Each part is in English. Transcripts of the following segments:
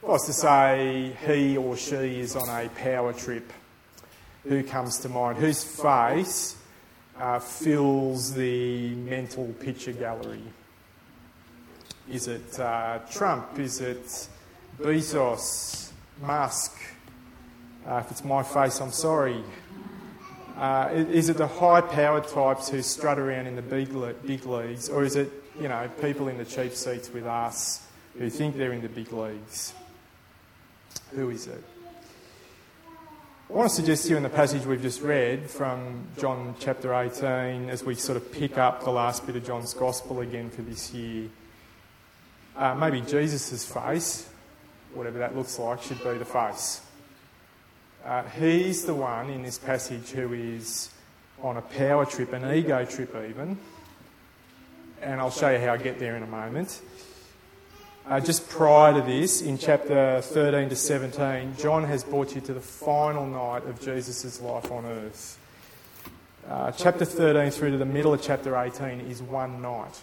I was to say he or she is on a power trip, who comes to mind? Whose face fills the mental picture gallery? Is it Trump? Is it Bezos? Musk? If it's my face, I'm sorry. Is it the high-powered types who strut around in the big leagues, or is it, people in the cheap seats with us who think they're in the big leagues? Who is it? I want to suggest to you in the passage we've just read from John chapter 18, as we sort of pick up the last bit of John's Gospel again for this year, maybe Jesus' face, whatever that looks like, should be the face. He's the one in this passage who is on a power trip, an ego trip even, and I'll show you how I get there in a moment. Just prior to this, in chapter 13 to 17, John has brought you to the final night of Jesus' life on earth. Chapter 13 through to the middle of chapter 18 is one night.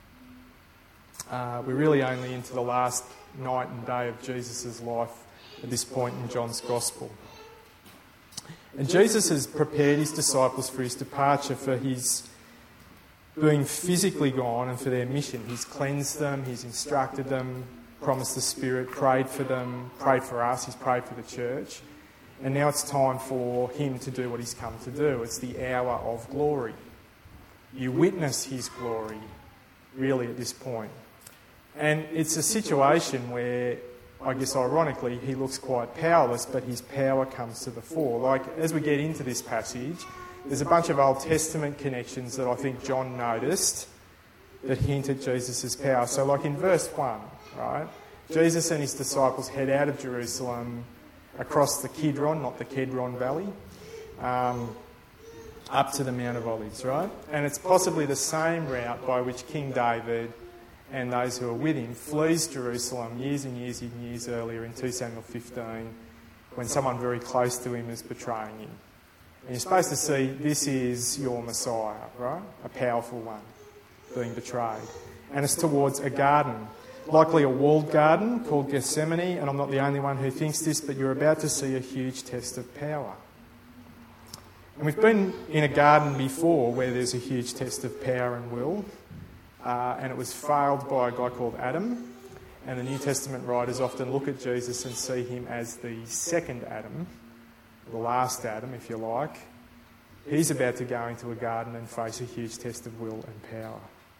We're really only into the last night and day of Jesus' life at this point in John's Gospel. And Jesus has prepared his disciples for his departure, for his being physically gone and for their mission. He's cleansed them, he's instructed them, promised the Spirit, prayed for them, prayed for us, he's prayed for the church. And now it's time for him to do what he's come to do. It's the hour of glory. You witness his glory, really, at this point. And it's a situation where, I guess ironically, he looks quite powerless, but his power comes to the fore. Like, as we get into this passage, there's a bunch of Old Testament connections that I think John noticed that hint at Jesus' power. So like in verse 1, right, Jesus and his disciples head out of Jerusalem across the Kidron, not the Kedron Valley, up to the Mount of Olives, right? And it's possibly the same route by which King David and those who are with him flees Jerusalem years and years and years earlier in 2 Samuel 15, when someone very close to him is betraying him. And you're supposed to see this is your Messiah, right? A powerful one being betrayed. And it's towards a garden, likely a walled garden called Gethsemane, and I'm not the only one who thinks this, but you're about to see a huge test of power. And we've been in a garden before where there's a huge test of power and will, and it was failed by a guy called Adam, and the New Testament writers often look at Jesus and see him as the second Adam, the last Adam, if you like. He's about to go into a garden and face a huge test of will and power.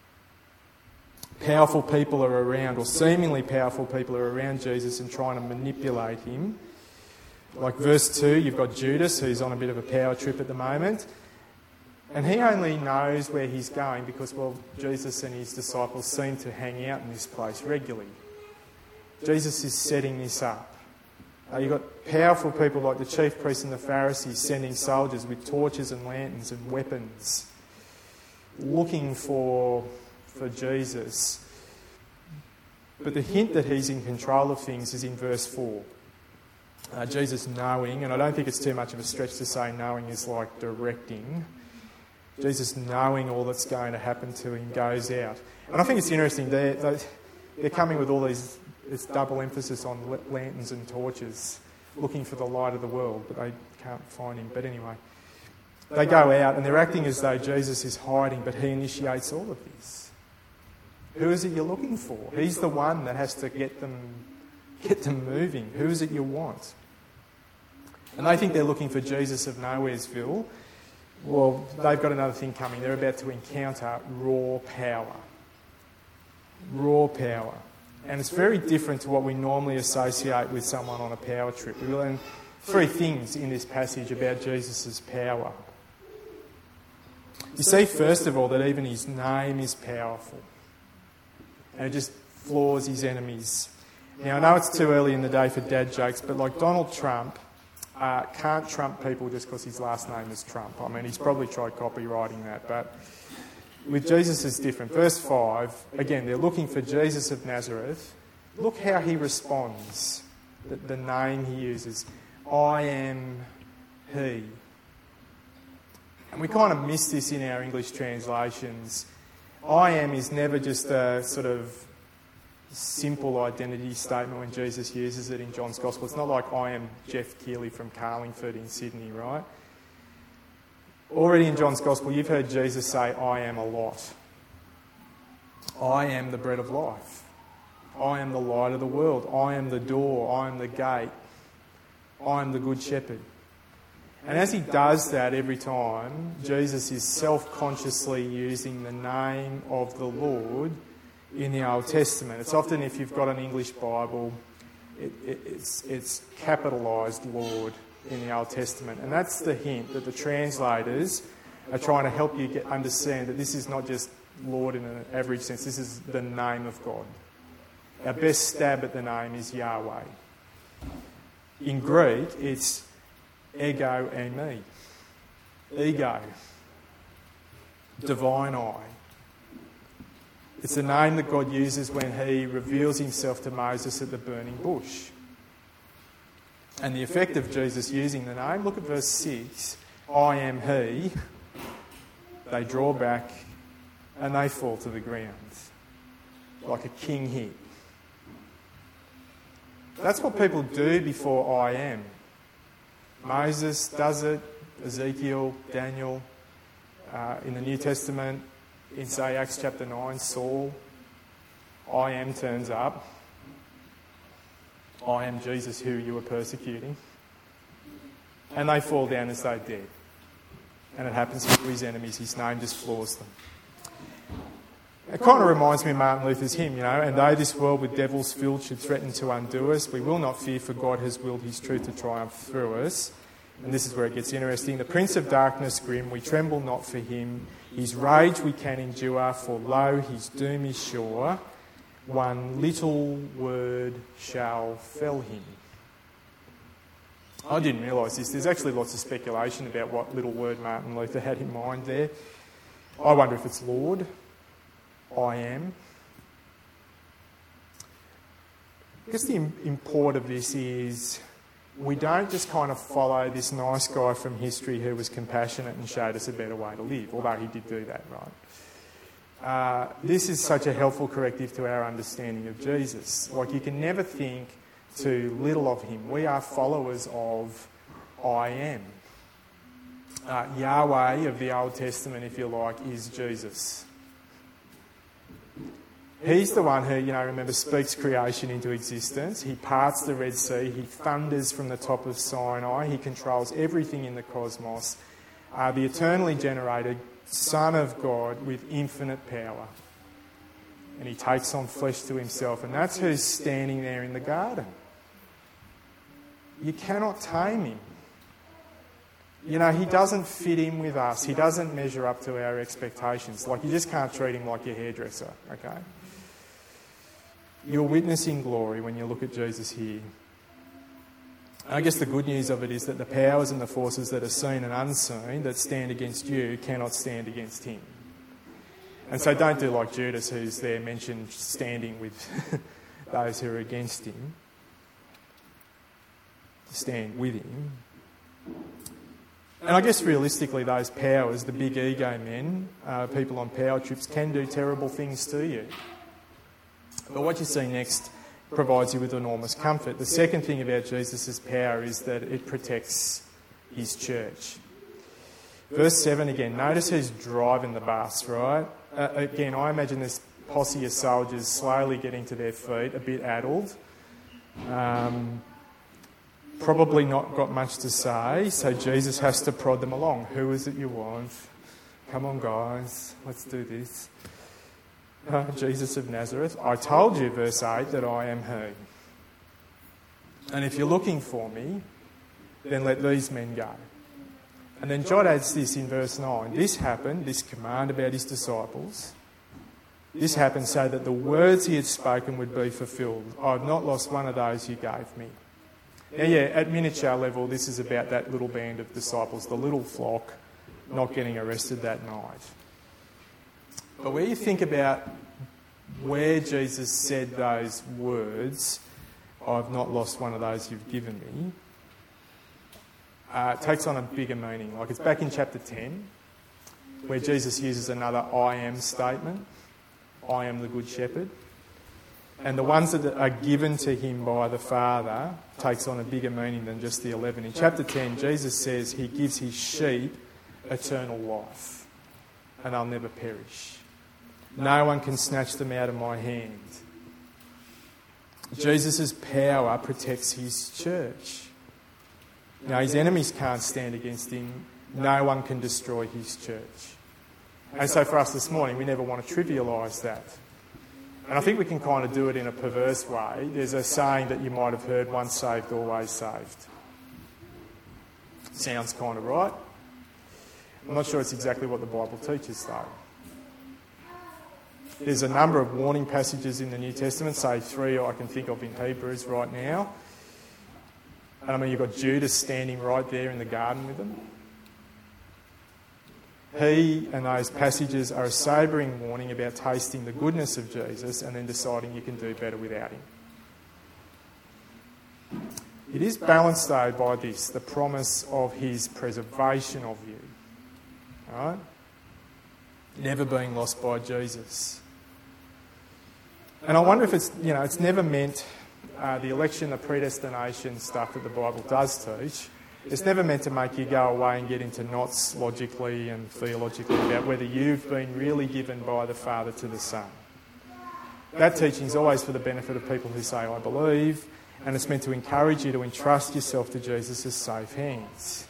Powerful people are around, or seemingly powerful people are around Jesus and trying to manipulate him. Like verse 2, you've got Judas, who's on a bit of a power trip at the moment. And he only knows where he's going because, well, Jesus and his disciples seem to hang out in this place regularly. Jesus is setting this up. You've got powerful people like the chief priests and the Pharisees sending soldiers with torches and lanterns and weapons, looking for Jesus. But the hint that he's in control of things is in verse 4. Jesus knowing, and I don't think it's too much of a stretch to say knowing is like directing. Jesus knowing all that's going to happen to him goes out. And I think it's interesting, they're coming with all this double emphasis on lanterns and torches, looking for the light of the world, but they can't find him. But anyway, they go out and they're acting as though Jesus is hiding, but he initiates all of this. Who is it you're looking for? He's the one that has to get them moving. Who is it you want? And they think they're looking for Jesus of Nowheresville. Well, they've got another thing coming. They're about to encounter raw power. Raw power. And it's very different to what we normally associate with someone on a power trip. We learn three things in this passage about Jesus' power. You see, first of all, that even his name is powerful. And it just floors his enemies. Now, I know it's too early in the day for dad jokes, but like Donald Trump can't trump people just because his last name is Trump. I mean, he's probably tried copywriting that, but with Jesus it's different. Verse 5, again, they're looking for Jesus of Nazareth. Look how he responds, the name he uses. I am he. And we kind of miss this in our English translations. I am is never just a sort of simple identity statement when Jesus uses it in John's Gospel. It's not like I am Jeff Keeley from Carlingford in Sydney, right? Already in John's Gospel, you've heard Jesus say, I am a lot. I am the bread of life. I am the light of the world. I am the door. I am the gate. I am the good shepherd. And as he does that every time, Jesus is self-consciously using the name of the Lord in the Old Testament. It's often, if you've got an English Bible, it's capitalised Lord in the Old Testament. And that's the hint that the translators are trying to help you understand that this is not just Lord in an average sense. This is the name of God. Our best stab at the name is Yahweh. In Greek, it's ego eimi. Ego. Divine I. It's the name that God uses when he reveals himself to Moses at the burning bush. And the effect of Jesus using the name, look at verse 6. I am he. They draw back and they fall to the ground. Like a king hit. That's what people do before I am. Moses does it, Ezekiel, Daniel, in the New Testament, in, say, Acts chapter 9, Saul, I am turns up. I am Jesus who you were persecuting. And they fall down as though dead. And it happens to his enemies. His name just floors them. It kind of reminds me of Martin Luther's hymn, and though this world with devils filled should threaten to undo us, we will not fear, for God has willed his truth to triumph through us. And this is where it gets interesting. The Prince of Darkness grim, we tremble not for him. His rage we can endure, for lo, his doom is sure. One little word shall fell him. I didn't realise this. There's actually lots of speculation about what little word Martin Luther had in mind there. I wonder if it's Lord. I am. I guess the import of this is we don't just kind of follow this nice guy from history who was compassionate and showed us a better way to live, although he did do that, right? This is such a helpful corrective to our understanding of Jesus. Like, you can never think too little of him. We are followers of I am. Yahweh of the Old Testament, if you like, is Jesus. He's the one who, remember, speaks creation into existence. He parts the Red Sea. He thunders from the top of Sinai. He controls everything in the cosmos. The eternally generated Son of God with infinite power. And he takes on flesh to himself. And that's who's standing there in the garden. You cannot tame him. He doesn't fit in with us. He doesn't measure up to our expectations. Like, you just can't treat him like your hairdresser, okay? You're witnessing glory when you look at Jesus here. And I guess the good news of it is that the powers and the forces that are seen and unseen that stand against you cannot stand against him. And so don't do like Judas, who's there mentioned standing with those who are against him. Stand with him. And I guess realistically those powers, the big ego men, people on power trips, can do terrible things to you. But what you see next provides you with enormous comfort. The second thing about Jesus' power is that it protects his church. Verse 7 again, notice who's driving the bus, right? Again, I imagine this posse of soldiers slowly getting to their feet, a bit addled. Probably not got much to say, so Jesus has to prod them along. Who is it you want? Come on, guys, let's do this. Jesus of Nazareth, I told you, verse 8, that I am he. And if you're looking for me, then let these men go. And then John adds this in verse 9. This happened, this command about his disciples, this happened so that the words he had spoken would be fulfilled. I have not lost one of those you gave me. Now, at miniature level, this is about that little band of disciples, the little flock, not getting arrested that night. But where you think about where Jesus said those words, I've not lost one of those you've given me, it takes on a bigger meaning. Like, it's back in chapter 10, where Jesus uses another I am statement. I am the good shepherd. And the ones that are given to him by the Father takes on a bigger meaning than just the 11. In chapter 10, Jesus says he gives his sheep eternal life, and they'll never perish. No one can snatch them out of my hand. Jesus' power protects his church. Now, his enemies can't stand against him. No one can destroy his church. And so for us this morning, we never want to trivialise that. And I think we can kind of do it in a perverse way. There's a saying that you might have heard, once saved, always saved. Sounds kind of right. I'm not sure it's exactly what the Bible teaches, though. There's a number of warning passages in the New Testament, say 3 I can think of in Hebrews right now. And I mean, you've got Judas standing right there in the garden with them. He and those passages are a sobering warning about tasting the goodness of Jesus and then deciding you can do better without him. It is balanced, though, by this, the promise of his preservation of you. All right? Never being lost by Jesus. And I wonder if it's never meant, the election, the predestination stuff that the Bible does teach, it's never meant to make you go away and get into knots logically and theologically about whether you've been really given by the Father to the Son. That teaching is always for the benefit of people who say, I believe, and it's meant to encourage you to entrust yourself to Jesus' safe hands.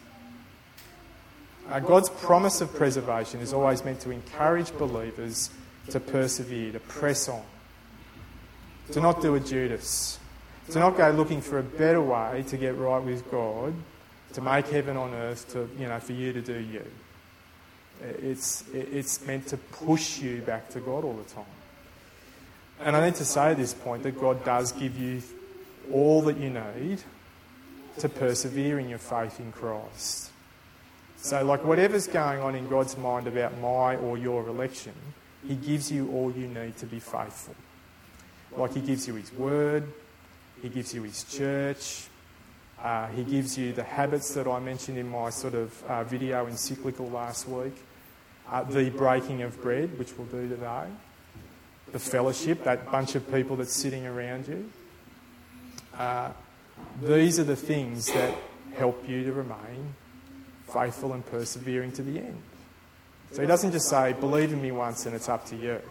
God's promise of preservation is always meant to encourage believers to persevere, to press on, to not do a Judas, to not go looking for a better way to get right with God, to make heaven on earth, for you to do you. It's meant to push you back to God all the time. And I need to say at this point that God does give you all that you need to persevere in your faith in Christ. So, whatever's going on in God's mind about my or your election, he gives you all you need to be faithful. He gives you his word, he gives you his church, he gives you the habits that I mentioned in my sort of video encyclical last week, the breaking of bread, which we'll do today, the fellowship, that bunch of people that's sitting around you. These are the things that help you to remain faithful and persevering to the end. So he doesn't just say, believe in me once and it's up to you.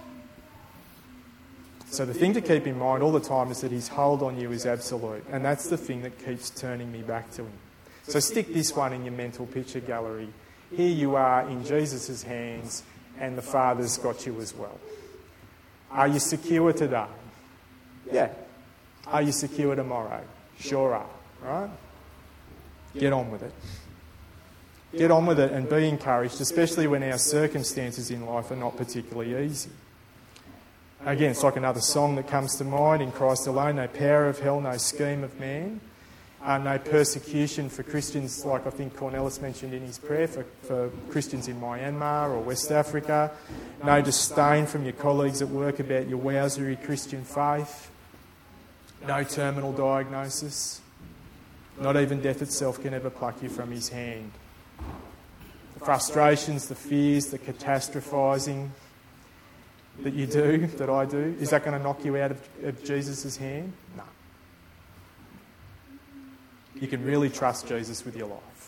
So the thing to keep in mind all the time is that his hold on you is absolute, and that's the thing that keeps turning me back to him. So stick this one in your mental picture gallery. Here you are in Jesus' hands, and the Father's got you as well. Are you secure today? Yeah. Are you secure tomorrow? Sure are, right? Get on with it. Get on with it and be encouraged, especially when our circumstances in life are not particularly easy. Again, it's like another song that comes to mind, in Christ alone, no power of hell, no scheme of man, no persecution for Christians, like I think Cornelis mentioned in his prayer, for Christians in Myanmar or West Africa, no disdain from your colleagues at work about your wowzery Christian faith, no terminal diagnosis, not even death itself can ever pluck you from his hand. The frustrations, the fears, the catastrophising that you do, that I do, is that going to knock you out of Jesus' hand? No. You can really trust Jesus with your life.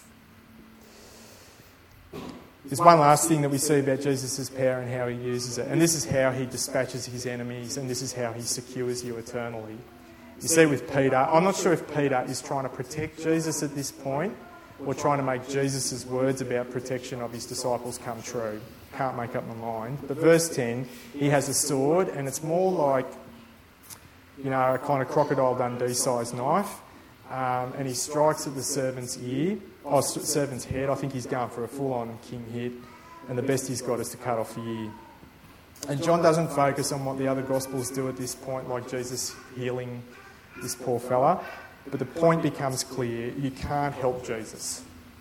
There's one last thing that we see about Jesus' power and how he uses it, and this is how he dispatches his enemies, and this is how he secures you eternally. You see with Peter, I'm not sure if Peter is trying to protect Jesus at this point or trying to make Jesus' words about protection of his disciples come true. Can't make up my mind. But verse 10, he has a sword, and it's more like, a kind of Crocodile Dundee sized knife, and he strikes at the servant's head. I think he's going for a full-on king hit, and the best he's got is to cut off the ear. And John doesn't focus on what the other Gospels do at this point, like Jesus healing this poor fella, but the point becomes clear: you can't help Jesus.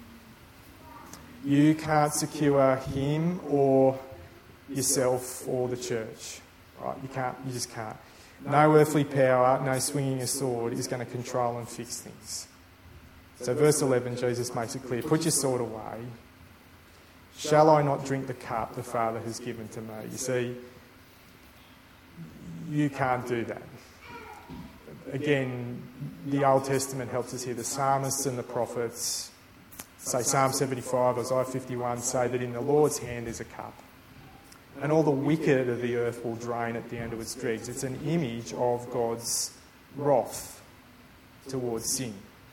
You can't secure him or yourself or the church. Right? You just can't. No earthly power, no swinging a sword is going to control and fix things. So verse 11, Jesus makes it clear: put your sword away. Shall I not drink the cup the Father has given to me? You see, you can't do that. Again, the Old Testament helps us here. The psalmists and the prophets, say Psalm 75, Isaiah 51, say that in the Lord's hand is a cup. And all the wicked of the earth will drain it down to its dregs. It's an image of God's wrath towards sin.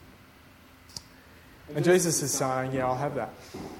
And Jesus is saying, yeah, I'll have that.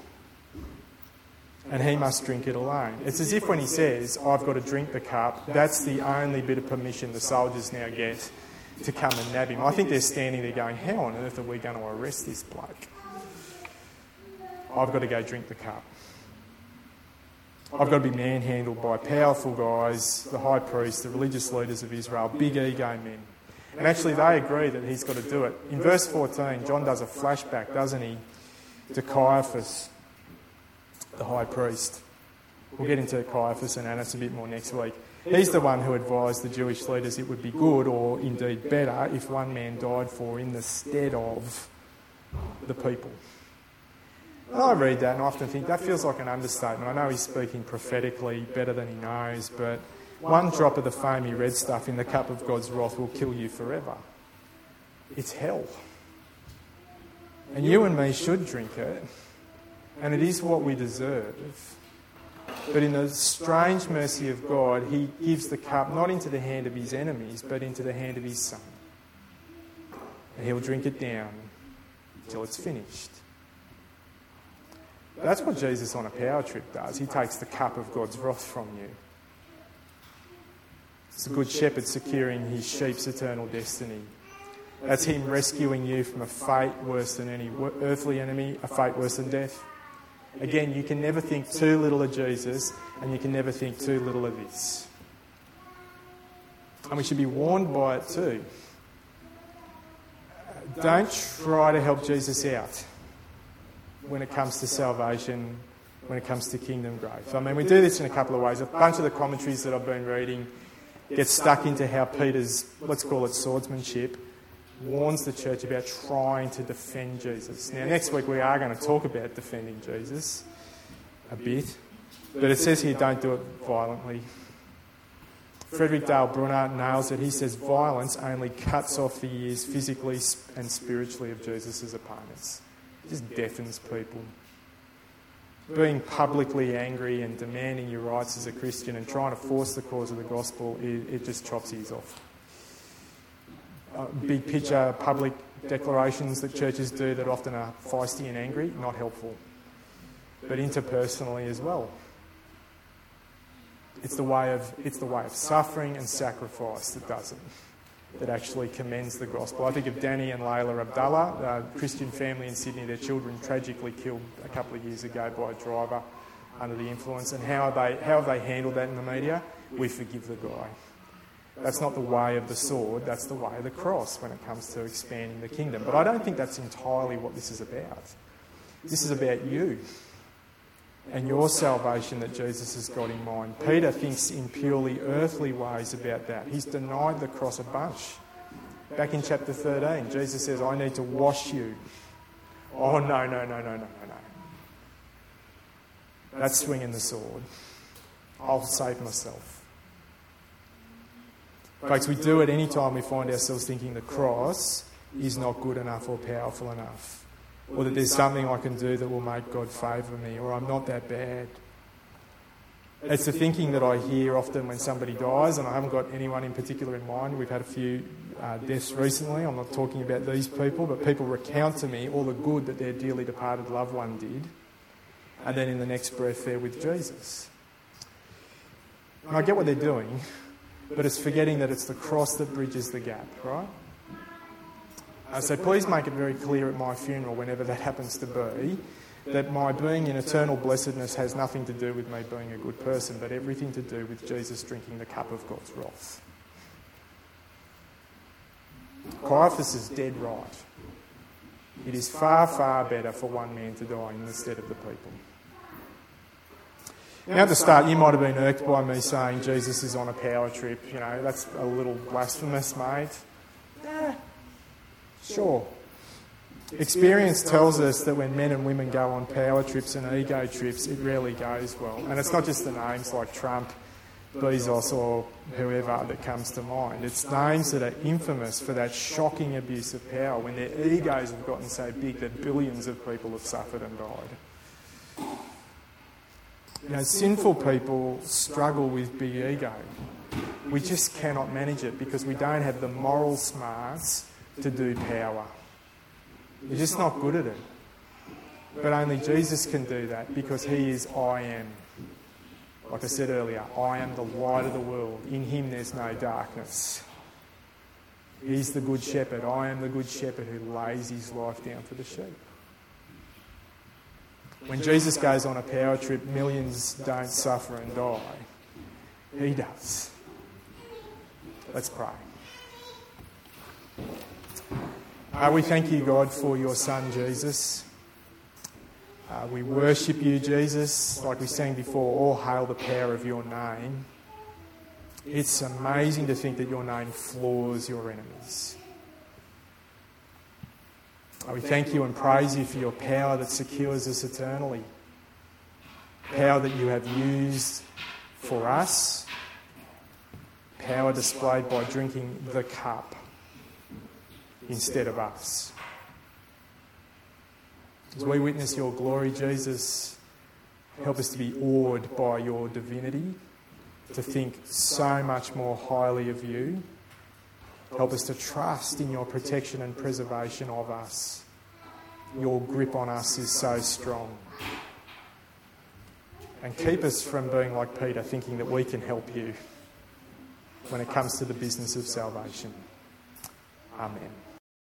And he must drink it alone. It's as if when he says, I've got to drink the cup, that's the only bit of permission the soldiers now get to come and nab him. I think they're standing there going, how on earth are we going to arrest this bloke? I've got to go drink the cup. I've got to be manhandled by powerful guys, the high priest, the religious leaders of Israel, big ego men. And actually they agree that he's got to do it. In verse 14, John does a flashback, doesn't he, to Caiaphas, the high priest. We'll get into Caiaphas and Annas a bit more next week. He's the one who advised the Jewish leaders it would be good, or indeed better, if one man died for in the stead of the people. And I read that and I often think that feels like an understatement. I know he's speaking prophetically better than he knows, but one drop of the foamy red stuff in the cup of God's wrath will kill you forever. It's hell. And you and me should drink it, and it is what we deserve. But in the strange mercy of God, he gives the cup not into the hand of his enemies, but into the hand of his Son. And he'll drink it down until it's finished. That's what Jesus on a power trip does. He takes the cup of God's wrath from you. It's the good shepherd securing his sheep's eternal destiny. That's him rescuing you from a fate worse than any earthly enemy, a fate worse than death. Again, you can never think too little of Jesus, and you can never think too little of this. And we should be warned by it too. Don't try to help Jesus out when it comes to salvation, when it comes to kingdom growth. I mean, we do this in a couple of ways. A bunch of the commentaries that I've been reading get stuck into how Peter's, let's call it swordsmanship, warns the church about trying to defend Jesus. Now, next week we are going to talk about defending Jesus a bit, but it says here don't do it violently. Frederick Dale Brunner nails it. He says violence only cuts off the ears physically and spiritually of Jesus' opponents. It just deafens people. Being publicly angry and demanding your rights as a Christian and trying to force the cause of the gospel, it just chops ears off. Big picture public declarations that churches do that often are feisty and angry, not helpful. But interpersonally as well. It's the way of suffering and sacrifice that does it, that actually commends the gospel. I think of Danny and Layla Abdullah, a Christian family in Sydney, their children tragically killed a couple of years ago by a driver under the influence. And how have they handled that in the media? We forgive the guy. That's not the way of the sword, that's the way of the cross when it comes to expanding the kingdom. But I don't think that's entirely what this is about. This is about you and your salvation that Jesus has got in mind. Peter thinks in purely earthly ways about that. He's denied the cross a bunch. Back in chapter 13, Jesus says, I need to wash you. Oh, no. That's swinging the sword. I'll save myself. Folks, we do it any time we find ourselves thinking the cross is not good enough or powerful enough, or that there's something I can do that will make God favour me, or I'm not that bad. It's the thinking that I hear often when somebody dies, and I haven't got anyone in particular in mind. We've had a few deaths recently. I'm not talking about these people, but people recount to me all the good that their dearly departed loved one did, and then in the next breath they're with Jesus. And I get what they're doing, but it's forgetting that it's the cross that bridges the gap, right? So please make it very clear at my funeral, whenever that happens to be, that my being in eternal blessedness has nothing to do with me being a good person, but everything to do with Jesus drinking the cup of God's wrath. Caiaphas is dead right. It is far, far better for one man to die instead of the people. Now at the start, you might have been irked by me saying Jesus is on a power trip. You know, that's a little blasphemous, mate. Sure. Experience tells us that when men and women go on power trips and ego trips, it rarely goes well. And it's not just the names like Trump, Bezos or whoever that comes to mind. It's names that are infamous for that shocking abuse of power when their egos have gotten so big that billions of people have suffered and died. You know, sinful people struggle with big ego. We just cannot manage it because we don't have the moral smarts to do power. We're just not good at it. But only Jesus can do that because he is I am. Like I said earlier, I am the light of the world. In him there's no darkness. He's the good shepherd. I am the good shepherd who lays his life down for the sheep. When Jesus goes on a power trip, millions don't suffer and die. He does. Let's pray. We thank you, God, for your Son, Jesus. We worship you, Jesus. Like we sang before, all hail the power of your name. It's amazing to think that your name floors your enemies. We thank you and praise you for your power that secures us eternally. Power that you have used for us. Power displayed by drinking the cup instead of us. As we witness your glory, Jesus, help us to be awed by your divinity, to think so much more highly of you. Help us to trust in your protection and preservation of us. Your grip on us is so strong. And keep us from being like Peter, thinking that we can help you when it comes to the business of salvation. Amen.